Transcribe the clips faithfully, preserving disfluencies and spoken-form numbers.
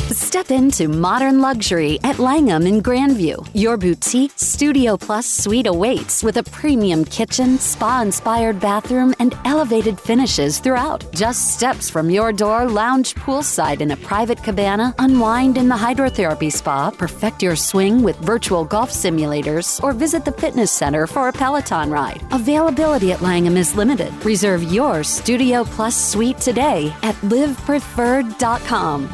Step into modern luxury at Langham in Grandview. Your boutique Studio Plus suite awaits with a premium kitchen, spa-inspired bathroom, and elevated finishes throughout. Just steps from your door, lounge poolside in a private cabana, unwind in the hydrotherapy spa, perfect your swing with virtual golf simulators, or visit the fitness center for a Peloton ride. Availability at Langham is limited. Reserve your Studio Plus suite today at live preferred dot com.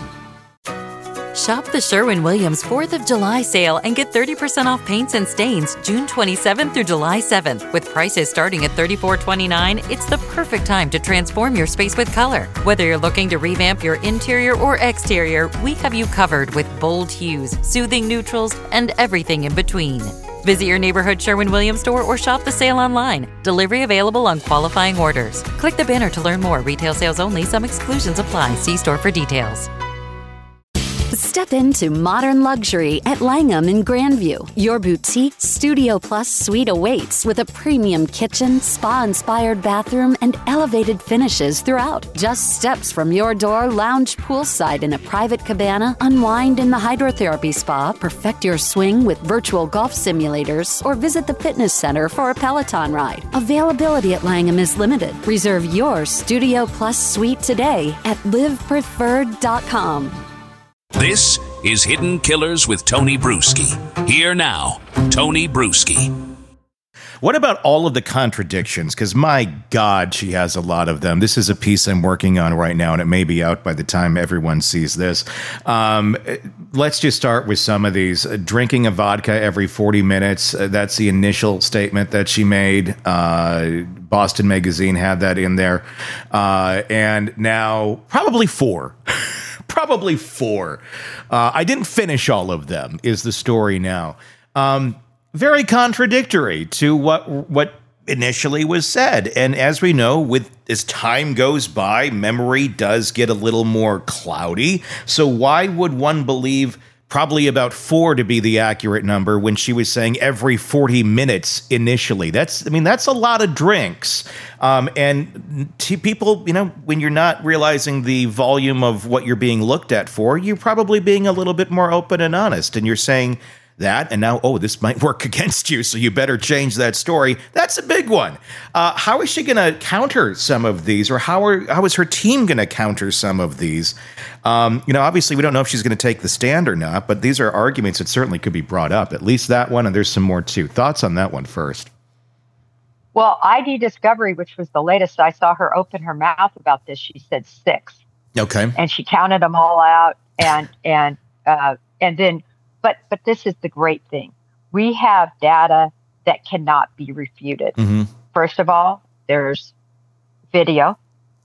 Shop the Sherwin-Williams fourth of July sale and get thirty percent off paints and stains June twenty-seventh through July seventh. With prices starting at thirty-four twenty-nine, it's the perfect time to transform your space with color. Whether you're looking to revamp your interior or exterior, we have you covered with bold hues, soothing neutrals, and everything in between. Visit your neighborhood Sherwin-Williams store or shop the sale online. Delivery available on qualifying orders. Click the banner to learn more. Retail sales only. Some exclusions apply. See store for details. Step into modern luxury at Langham in Grandview. Your boutique Studio Plus suite awaits with a premium kitchen, spa-inspired bathroom, and elevated finishes throughout. Just steps from your door, lounge poolside in a private cabana, unwind in the hydrotherapy spa, perfect your swing with virtual golf simulators, or visit the fitness center for a Peloton ride. Availability at Langham is limited. Reserve your Studio Plus suite today at live preferred dot com. This is Hidden Killers with Tony Bruschi. Here now, Tony Bruschi. What about all of the contradictions? Because my God, she has a lot of them. This is a piece I'm working on right now, and it may be out by the time everyone sees this. Um, let's just start with some of these. Uh, drinking a vodka every forty minutes. Uh, that's the initial statement that she made. Uh, Boston Magazine had that in there. Uh, and now probably four. Probably four. Uh, I didn't finish all of them, is the story now. Um, very contradictory to what what initially was said. And as we know, with as time goes by, memory does get a little more cloudy. So why would one believe probably about four to be the accurate number when she was saying every forty minutes initially? That's, I mean, that's a lot of drinks. Um, and to people, you know, when you're not realizing the volume of what you're being looked at for, you're probably being a little bit more open and honest. And you're saying that, and now, oh, this might work against you, so you better change that story. That's a big one. Uh, how is she going to counter some of these, or how are how is her team going to counter some of these? Um, you know, obviously, we don't know if she's going to take the stand or not, but these are arguments that certainly could be brought up. At least that one, and there's some more too. Thoughts on that one first? Well, I D Discovery, which was the latest, I saw her open her mouth about this. She said six. Okay. And she counted them all out, and and uh, and then. But but this is the great thing. We have data that cannot be refuted. Mm-hmm. First of all, there's video.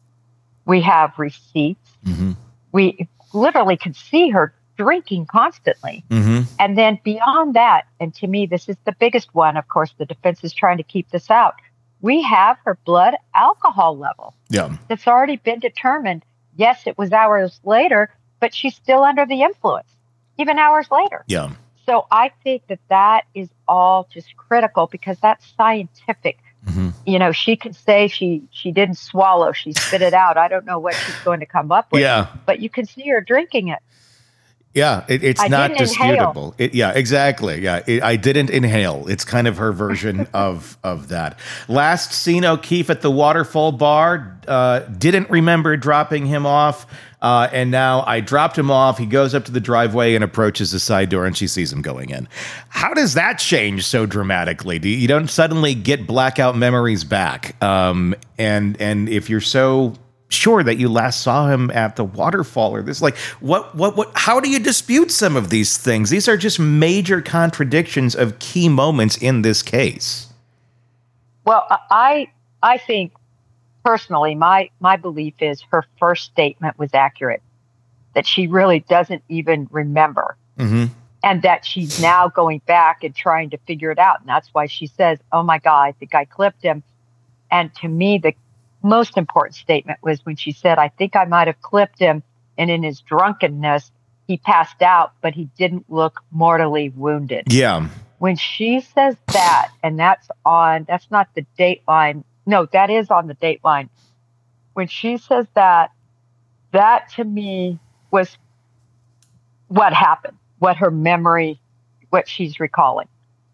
We have receipts. Mm-hmm. We literally could see her drinking constantly. Mm-hmm. And then beyond that, and to me, this is the biggest one. Of course, the defense is trying to keep this out. We have her blood alcohol level. Yeah. That's already been determined. Yes, it was hours later, but she's still under the influence. Even hours later. Yeah. So I think that that is all just critical because that's scientific. Mm-hmm. You know, she could say she she didn't swallow, she spit it out. I don't know what she's going to come up with. Yeah. But you can see her drinking it. Yeah, it, it's I not didn't disputable. It, yeah, exactly. Yeah, it, I didn't inhale. It's kind of her version of of that. Last seen O'Keefe at the Waterfall Bar. Uh, didn't remember dropping him off. Uh, and now I dropped him off. He goes up to the driveway and approaches the side door, and she sees him going in. How does that change so dramatically? Do you, you don't suddenly get blackout memories back? Um, and and if you're so sure that you last saw him at the waterfall or this, like, what what what? How do you dispute some of these things? These are just major contradictions of key moments in this case. Well, I I think. Personally, my, my belief is her first statement was accurate, that she really doesn't even remember, mm-hmm. and that she's now going back and trying to figure it out. And that's why she says, oh, my God, I think I clipped him. And to me, the most important statement was when she said, I think I might have clipped him. And in his drunkenness, he passed out, but he didn't look mortally wounded. Yeah. When she says that, and that's on, that's not the Dateline. No, that is on the Dateline. When she says that, that to me was what happened, what her memory, what she's recalling.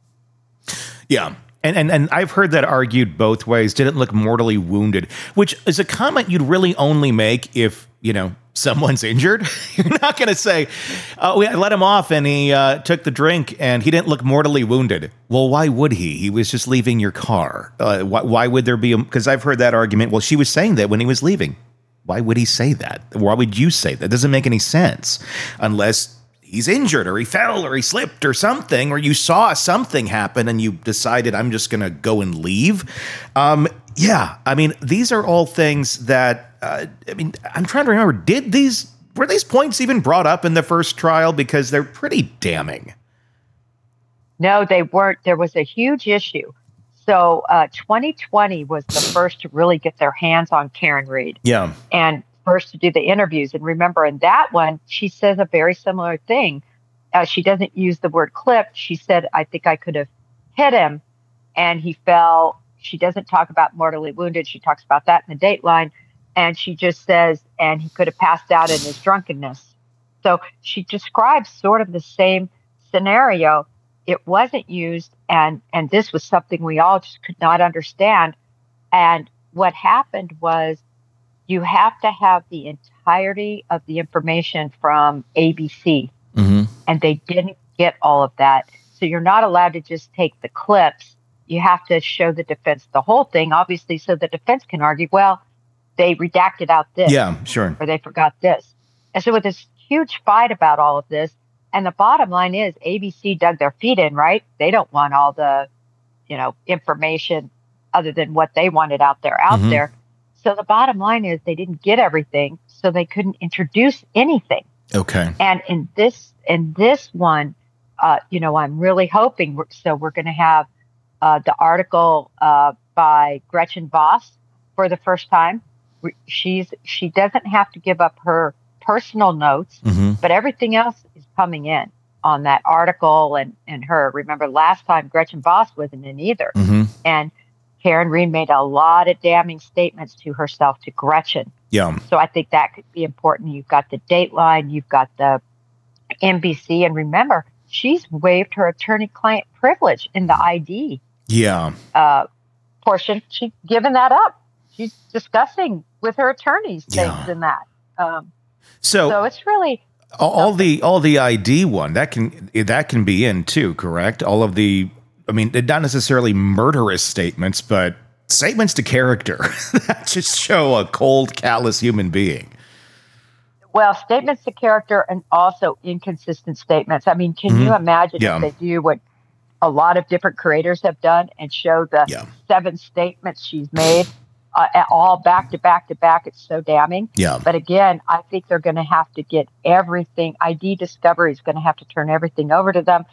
Yeah. And, and and I've heard that argued both ways. Didn't look mortally wounded, which is a comment you'd really only make if, you know, someone's injured. You're not going to say, oh, we let him off and he uh, took the drink and he didn't look mortally wounded. Well, why would he? He was just leaving your car. Uh, why, why would there be a, because I've heard that argument. Well, she was saying that when he was leaving. Why would he say that? Why would you say that? It doesn't make any sense unless he's injured or he fell or he slipped or something, or you saw something happen and you decided I'm just going to go and leave. Um, yeah. I mean, these are all things that, uh, I mean, I'm trying to remember, did these, were these points even brought up in the first trial? Because they're pretty damning. No, they weren't. There was a huge issue. So uh, twenty twenty was the first to really get their hands on Karen Read. Yeah. And first to do the interviews. And remember, in that one, she says a very similar thing. Uh, she doesn't use the word clipped. She said, I think I could have hit him and he fell. She doesn't talk about mortally wounded. She talks about that in the Dateline. And she just says, and he could have passed out in his drunkenness. So she describes sort of the same scenario. It wasn't used. And, and this was something we all just could not understand. And what happened was, you have to have the entirety of the information from A B C. Mm-hmm. And they didn't get all of that. So you're not allowed to just take the clips. You have to show the defense the whole thing, obviously, so the defense can argue, well, they redacted out this. Yeah, sure. Or they forgot this. And so with this huge fight about all of this, and the bottom line is A B C dug their feet in, right? They don't want all the, you know, information other than what they wanted out there, out mm-hmm. there. So the bottom line is they didn't get everything, so they couldn't introduce anything. Okay. And in this in this one, uh, you know, I'm really hoping. We're, so we're going to have uh, the article uh, by Gretchen Voss for the first time. She's she doesn't have to give up her personal notes, mm-hmm. but everything else is coming in on that article and and her. Remember, last time Gretchen Voss wasn't in either, mm-hmm. and Karen Read made a lot of damning statements to herself, to Gretchen. Yeah. So I think that could be important. You've got the Dateline, you've got the N B C, and remember, she's waived her attorney-client privilege in the I D yeah. uh, portion. She's given that up. She's discussing with her attorneys things yeah. in that. Um, so, so it's really all, all the all the I D one that can that can be in too, correct? All of the. I mean, not necessarily murderous statements, but statements to character that just show a cold, callous human being. Well, statements to character and also inconsistent statements. I mean, can mm-hmm. you imagine yeah. if they do what a lot of different creators have done and show the yeah. seven statements she's made uh, all back to back to back? It's so damning. Yeah. But again, I think they're going to have to get everything. I D Discovery is going to have to turn everything over to them.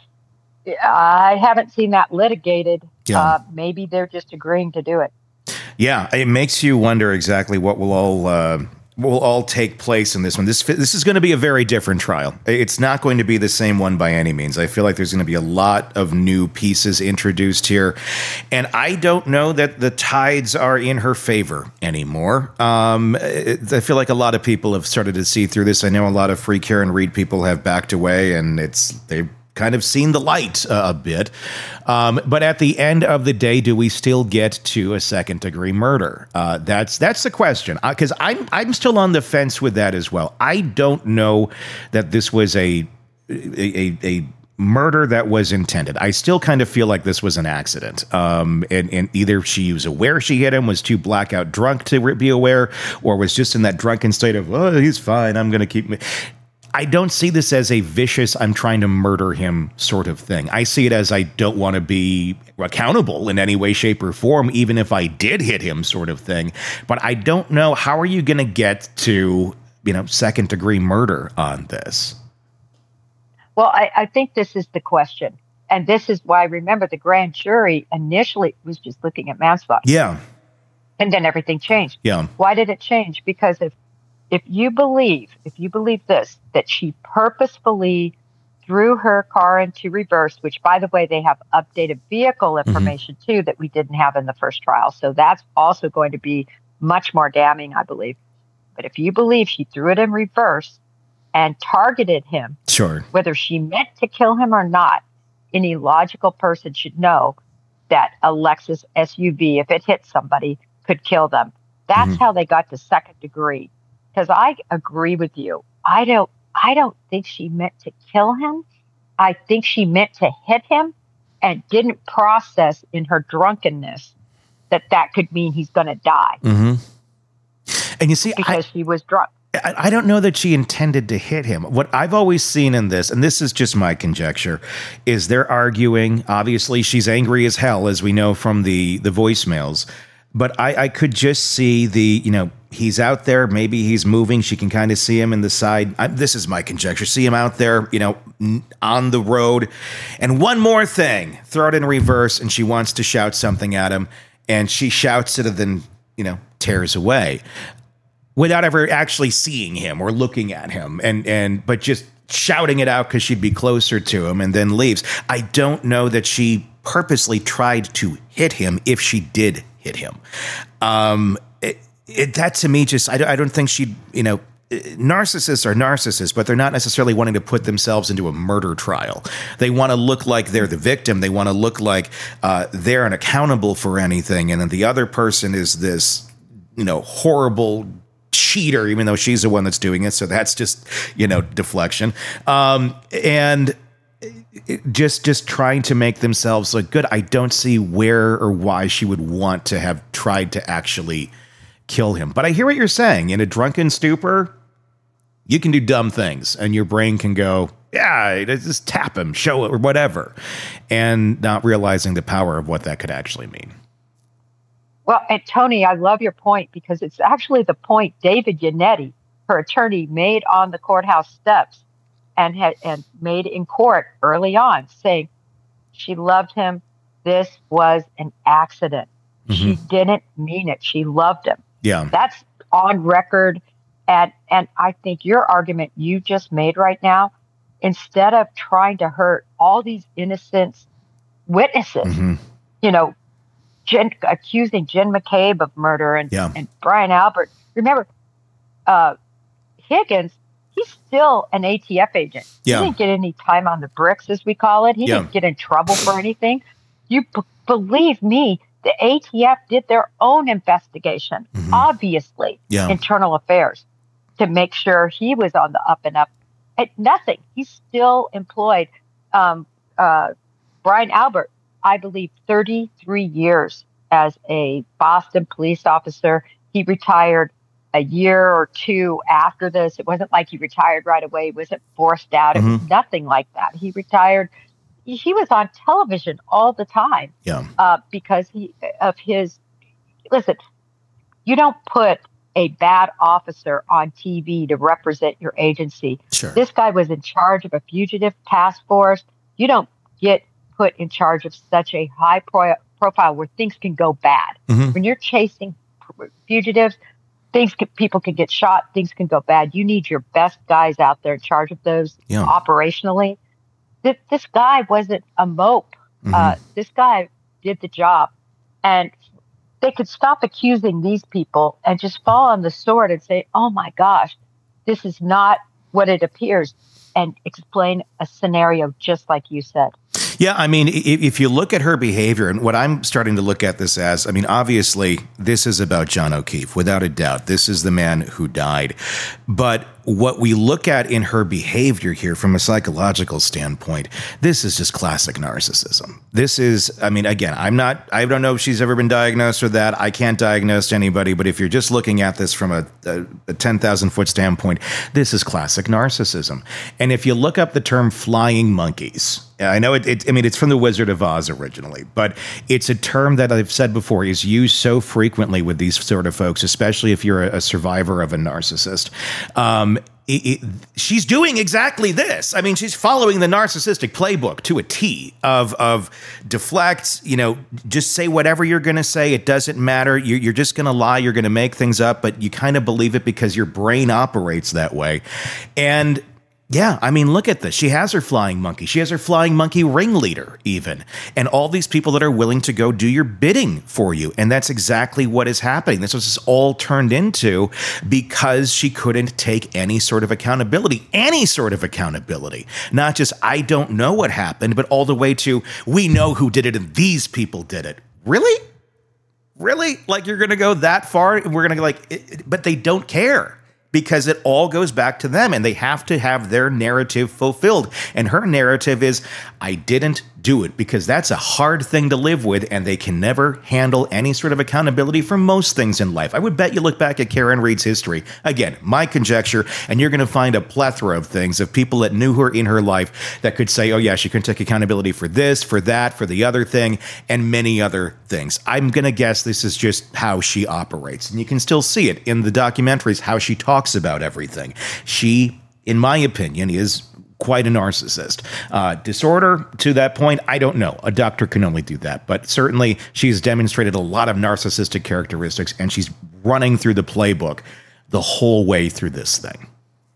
I haven't seen that litigated. Yeah. Uh, maybe they're just agreeing to do it. Yeah, it makes you wonder exactly what will all uh, will all take place in this one. This this is going to be a very different trial. It's not going to be the same one by any means. I feel like there's going to be a lot of new pieces introduced here, and I don't know that the tides are in her favor anymore. Um, it, I feel like a lot of people have started to see through this. I know a lot of Free Karen Read people have backed away, and it's they. kind of seen the light uh, a bit. Um, but at the end of the day, do we still get to a second degree murder? Uh, that's that's the question. Because uh, I'm I'm still on the fence with that as well. I don't know that this was a a, a murder that was intended. I still kind of feel like this was an accident. Um, and, and either she was aware she hit him, was too blackout drunk to be aware, or was just in that drunken state of, oh, he's fine, I'm going to keep me. I don't see this as a vicious, I'm trying to murder him sort of thing. I see it as I don't want to be accountable in any way, shape, or form, even if I did hit him sort of thing. But I don't know, how are you going to get to, you know, second degree murder on this? Well, I, I think this is the question. And this is why, remember, the grand jury initially was just looking at manslaughter. Yeah. And then everything changed. Yeah. Why did it change? Because if If you believe, if you believe this, that she purposefully threw her car into reverse, which, by the way, they have updated vehicle information, mm-hmm. too, that we didn't have in the first trial. So that's also going to be much more damning, I believe. But if you believe she threw it in reverse and targeted him Sure. Whether she meant to kill him or not, any logical person should know that a Lexus S U V, if it hit somebody, could kill them. That's mm-hmm. how they got to second degree. Because I agree with you. I don't I don't think she meant to kill him. I think she meant to hit him and didn't process in her drunkenness that that could mean he's going to die. Mm-hmm. And you see, because I, she was drunk. I, I don't know that she intended to hit him. What I've always seen in this, and this is just my conjecture, is they're arguing. Obviously, she's angry as hell, as we know from the, the voicemails. But I, I could just see the, you know, he's out there. Maybe he's moving. She can kind of see him in the side. I, this is my conjecture. See him out there, you know, n- on the road. And one more thing, throw it in reverse. And she wants to shout something at him. And she shouts it and then, you know, tears away without ever actually seeing him or looking at him. And, and, but just shouting it out because she'd be closer to him and then leaves. I don't know that she purposely tried to hit him if she did hit him. Um, it, it, that to me just, I, I don't think she, you know, narcissists are narcissists, but they're not necessarily wanting to put themselves into a murder trial. They want to look like they're the victim. They want to look like uh, they're unaccountable for anything. And then the other person is this, you know, horrible cheater, even though she's the one that's doing it. So that's just, you know, deflection. Um, and just just trying to make themselves look good. I don't see where or why she would want to have tried to actually kill him. But I hear what you're saying. In a drunken stupor, you can do dumb things and your brain can go, yeah, just tap him, show it, or whatever, and not realizing the power of what that could actually mean. Well, and Tony, I love your point because it's actually the point David Yannetti, her attorney, made on the courthouse steps and had and made in court early on, saying she loved him. This was an accident. Mm-hmm. She didn't mean it. She loved him. Yeah. That's on record. And and I think your argument you just made right now, instead of trying to hurt all these innocent witnesses, mm-hmm. you know, Jen, accusing Jen McCabe of murder and, yeah. and Brian Albert. Remember, uh, Higgins, he's still an A T F agent. Yeah. He didn't get any time on the bricks, as we call it. He yeah. didn't get in trouble for anything. You b- believe me, the A T F did their own investigation, mm-hmm. obviously, yeah. internal affairs, to make sure he was on the up and up. And nothing. He's still employed. Um, uh, Brian Albert, I believe, thirty-three years as a Boston police officer. He retired a year or two after this. It wasn't like he retired right away. He wasn't forced out. Mm-hmm. It was nothing like that. He retired. He, he was on television all the time yeah. uh, because he of his. Listen, you don't put a bad officer on T V to represent your agency. Sure. This guy was in charge of a fugitive task force. You don't get put in charge of such a high pro- profile where things can go bad. Mm-hmm. When you're chasing fugitives, things can, people can get shot, things can go bad. You need your best guys out there in charge of those yeah. operationally. This, this guy wasn't a mope. Mm-hmm. Uh, this guy did the job. And they could stop accusing these people and just fall on the sword and say, oh my gosh, this is not what it appears, and explain a scenario just like you said. Yeah, I mean, if you look at her behavior, and what I'm starting to look at this as, I mean, obviously, this is about John O'Keefe, without a doubt. This is the man who died. But what we look at in her behavior here from a psychological standpoint, this is just classic narcissism. This is, I mean, again, I'm not, I don't know if she's ever been diagnosed with that. I can't diagnose anybody, but if you're just looking at this from a, a, a ten thousand foot standpoint, this is classic narcissism. And if you look up the term flying monkeys, I know it, it, I mean, it's from the Wizard of Oz originally, but it's a term that I've said before is used so frequently with these sort of folks, especially if you're a, a survivor of a narcissist. Um, It, it, she's doing exactly this. I mean, she's following the narcissistic playbook to a T of of deflect, you know, just say whatever you're going to say. It doesn't matter. You're, you're just going to lie. You're going to make things up, but you kind of believe it because your brain operates that way. And Yeah, I mean, look at this. She has her flying monkey. She has her flying monkey ringleader, even. And all these people that are willing to go do your bidding for you. And that's exactly what is happening. This was all turned into because she couldn't take any sort of accountability, any sort of accountability. Not just, I don't know what happened, but all the way to, we know who did it and these people did it. Really? Really? Like, you're going to go that far? We're going to like, it, it, but they don't care. Because it all goes back to them and they have to have their narrative fulfilled. And her narrative is, I didn't do it, because that's a hard thing to live with and they can never handle any sort of accountability for most things in life. I would bet you look back at Karen Read's history, again, my conjecture, and you're going to find a plethora of things of people that knew her in her life that could say, oh yeah, she couldn't take accountability for this, for that, for the other thing, and many other things. I'm going to guess this is just how she operates. And you can still see it in the documentaries, how she talks about everything. She, in my opinion, is quite a narcissist. Uh, disorder to that point, I don't know. A doctor can only do that. But certainly she's demonstrated a lot of narcissistic characteristics, and she's running through the playbook the whole way through this thing.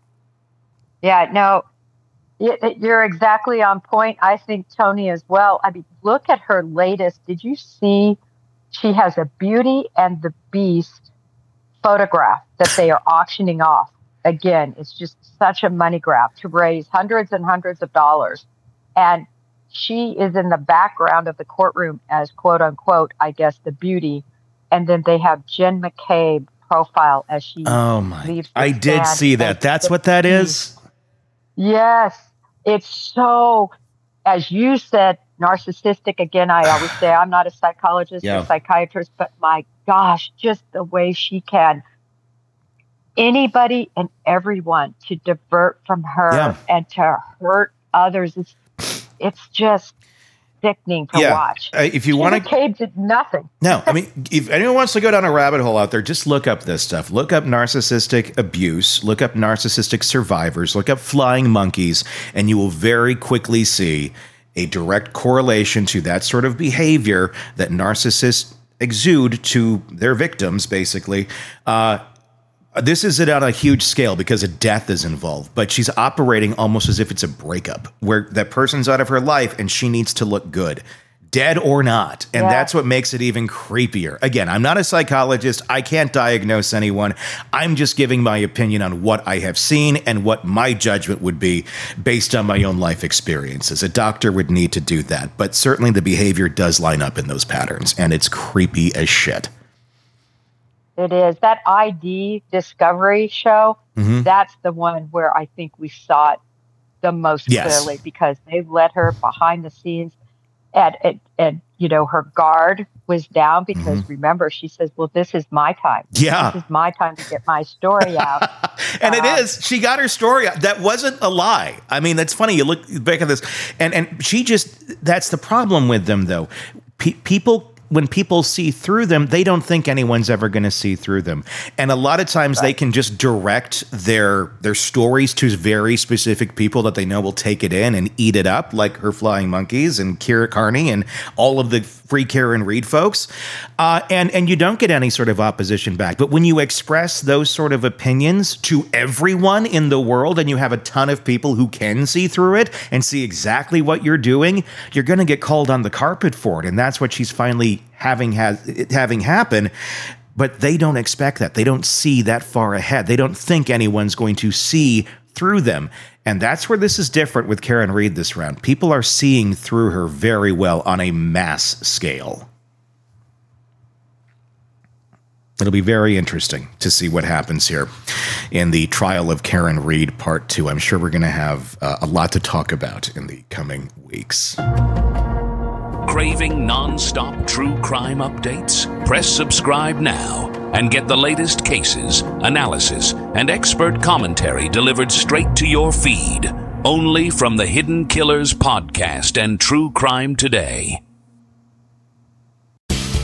Yeah, no, you're exactly on point. I think Tony as well. I mean, look at her latest. Did you see she has a Beauty and the Beast photograph that they are auctioning off? Again, it's just such a money grab to raise hundreds and hundreds of dollars. And she is in the background of the courtroom as, quote unquote, I guess, the Beauty. And then they have Jen McCabe profile as she oh my, leaves. I did see that. That's what that is? Yes. It's so, as you said, narcissistic. Again, I always say I'm not a psychologist yeah. or psychiatrist, but my gosh, just the way she can anybody and everyone to divert from her yeah. and to hurt others. It's, it's just sickening to yeah. watch. Uh, if you want to, McCabe did nothing. No, I mean, if anyone wants to go down a rabbit hole out there, just look up this stuff. Look up narcissistic abuse. Look up narcissistic survivors. Look up flying monkeys, and you will very quickly see a direct correlation to that sort of behavior that narcissists exude to their victims, basically. Uh, This is it on a huge scale because a death is involved, but she's operating almost as if it's a breakup where that person's out of her life and she needs to look good, dead or not. And yeah. that's what makes it even creepier. Again, I'm not a psychologist. I can't diagnose anyone. I'm just giving my opinion on what I have seen and what my judgment would be based on my own life experiences. A doctor would need to do that, but certainly the behavior does line up in those patterns, and it's creepy as shit. It is. That I D Discovery show, mm-hmm. that's the one where I think we saw it the most yes. clearly because they let her behind the scenes and, and, and you know, her guard was down because mm-hmm. remember, she says, well, this is my time. Yeah. This is my time to get my story out. and uh, it is. She got her story out. That wasn't a lie. I mean, that's funny. You look back at this and, and she just, that's the problem with them though. Pe- people When people see through them, they don't think anyone's ever going to see through them. And a lot of times right. they can just direct their their stories to very specific people that they know will take it in and eat it up, like her flying monkeys and Kira Carney and all of the free Karen Read folks. Uh, and, and you don't get any sort of opposition back. But when you express those sort of opinions to everyone in the world and you have a ton of people who can see through it and see exactly what you're doing, you're going to get called on the carpet for it. And that's what she's finally having has having happen, but they don't expect that. They don't see that far ahead. They don't think anyone's going to see through them. And that's where this is different with Karen Read this round. People are seeing through her very well on a mass scale. It'll be very interesting to see what happens here in the trial of Karen Read part two. I'm sure we're going to have uh, a lot to talk about in the coming weeks. Craving non-stop true crime updates? Press subscribe now and get the latest cases, analysis, and expert commentary delivered straight to your feed. Only from the Hidden Killers podcast and True Crime Today.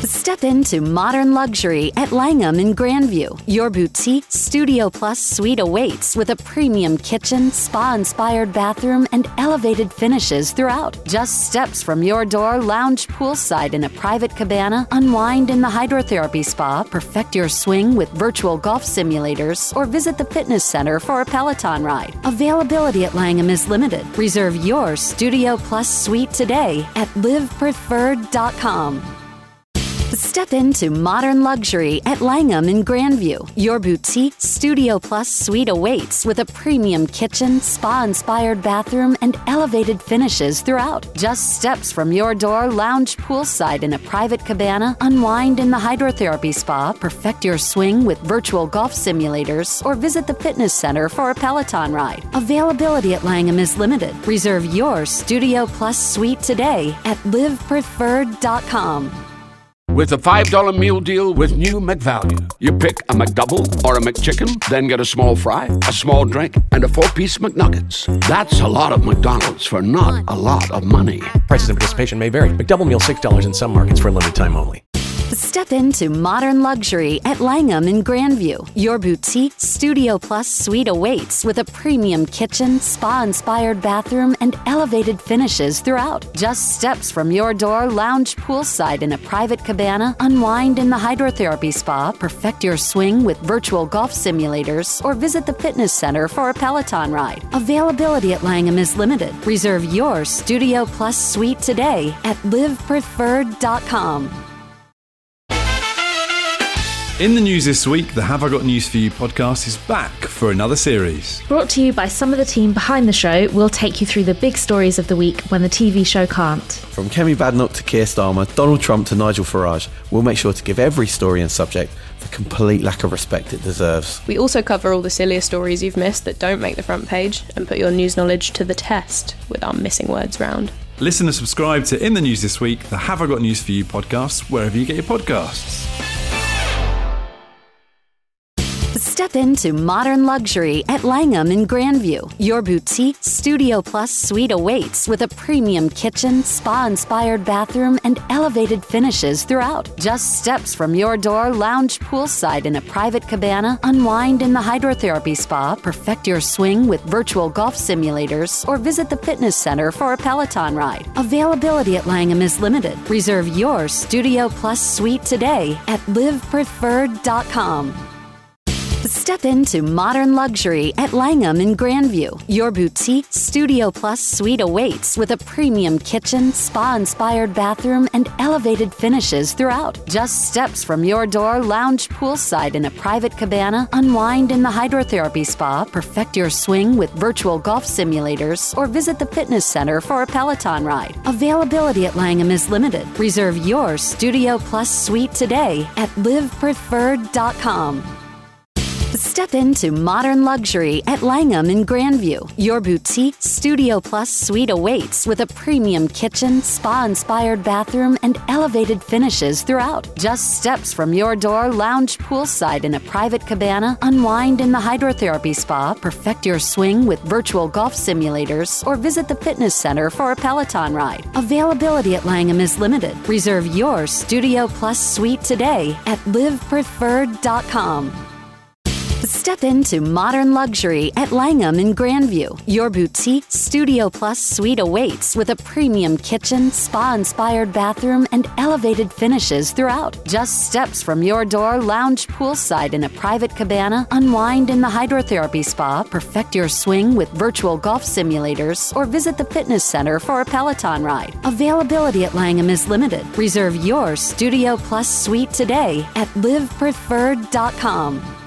Step into modern luxury at Langham in Grandview. Your boutique Studio Plus suite awaits with a premium kitchen, spa-inspired bathroom, and elevated finishes throughout. Just steps from your door, lounge poolside in a private cabana, unwind in the hydrotherapy spa, perfect your swing with virtual golf simulators, or visit the fitness center for a Peloton ride. Availability at Langham is limited. Reserve your Studio Plus suite today at live preferred dot com. Step into modern luxury at Langham in Grandview. Your boutique Studio Plus suite awaits with a premium kitchen, spa-inspired bathroom, and elevated finishes throughout. Just steps from your door, lounge poolside in a private cabana, unwind in the hydrotherapy spa, perfect your swing with virtual golf simulators, or visit the fitness center for a Peloton ride. Availability at Langham is limited. Reserve your Studio Plus suite today at live preferred dot com. With a five dollar meal deal with new McValue. You pick a McDouble or a McChicken, then get a small fry, a small drink, and a four-piece McNuggets. That's a lot of McDonald's for not a lot of money. Prices and participation may vary. McDouble meal six dollars in some markets for a limited time only. Step into modern luxury at Langham in Grandview. Your boutique Studio Plus suite awaits with a premium kitchen, spa-inspired bathroom, and elevated finishes throughout. Just steps from your door, lounge poolside in a private cabana, unwind in the hydrotherapy spa, perfect your swing with virtual golf simulators, or visit the fitness center for a Peloton ride. Availability at Langham is limited. Reserve your Studio Plus suite today at live preferred dot com. In the news this week, the Have I Got News For You podcast is back for another series. Brought to you by some of the team behind the show, we'll take you through the big stories of the week when the T V show can't. From Kemi Badnoch to Keir Starmer, Donald Trump to Nigel Farage, we'll make sure to give every story and subject the complete lack of respect it deserves. We also cover all the sillier stories you've missed that don't make the front page and put your news knowledge to the test with our missing words round. Listen and subscribe to In the News This Week, the Have I Got News For You podcast, wherever you get your podcasts. Step into modern luxury at Langham in Grandview. Your boutique Studio Plus suite awaits with a premium kitchen, spa-inspired bathroom, and elevated finishes throughout. Just steps from your door, lounge poolside in a private cabana, unwind in the hydrotherapy spa, perfect your swing with virtual golf simulators, or visit the fitness center for a Peloton ride. Availability at Langham is limited. Reserve your Studio Plus suite today at live preferred dot com. Step into modern luxury at Langham in Grandview. Your boutique Studio Plus suite awaits with a premium kitchen, spa-inspired bathroom, and elevated finishes throughout. Just steps from your door, lounge poolside in a private cabana, unwind in the hydrotherapy spa, perfect your swing with virtual golf simulators, or visit the fitness center for a Peloton ride. Availability at Langham is limited. Reserve your Studio Plus suite today at live preferred dot com. Step into modern luxury at Langham in Grandview. Your boutique Studio Plus suite awaits with a premium kitchen, spa-inspired bathroom, and elevated finishes throughout. Just steps from your door, lounge poolside in a private cabana, unwind in the hydrotherapy spa, perfect your swing with virtual golf simulators, or visit the fitness center for a Peloton ride. Availability at Langham is limited. Reserve your Studio Plus suite today at live preferred dot com. Step into modern luxury at Langham in Grandview. Your boutique Studio Plus suite awaits with a premium kitchen, spa-inspired bathroom, and elevated finishes throughout. Just steps from your door, lounge poolside in a private cabana, unwind in the hydrotherapy spa, perfect your swing with virtual golf simulators, or visit the fitness center for a Peloton ride. Availability at Langham is limited. Reserve your Studio Plus suite today at live preferred dot com.